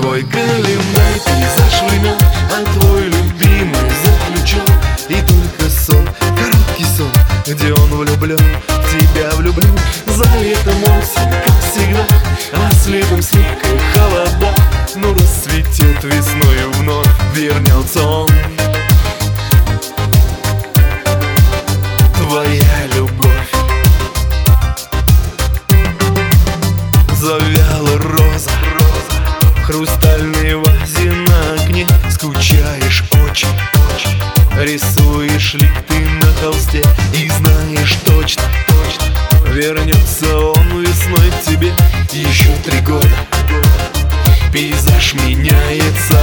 твой календарь, пейзаж времен, а твой любимый заключен. И только сон, короткий сон, где он влюблен, в тебя влюблен. За летом осень, как всегда, а с летом снег и холода. Но рассветет весною вновь, вернется он. Твоя любовь. Завяла роза в хрустальной вазе на окне. Скучаешь очень, рисуешь ли ты на холсте и знаешь точно, вернется он весной к тебе. Еще 3 года, пейзаж меняется,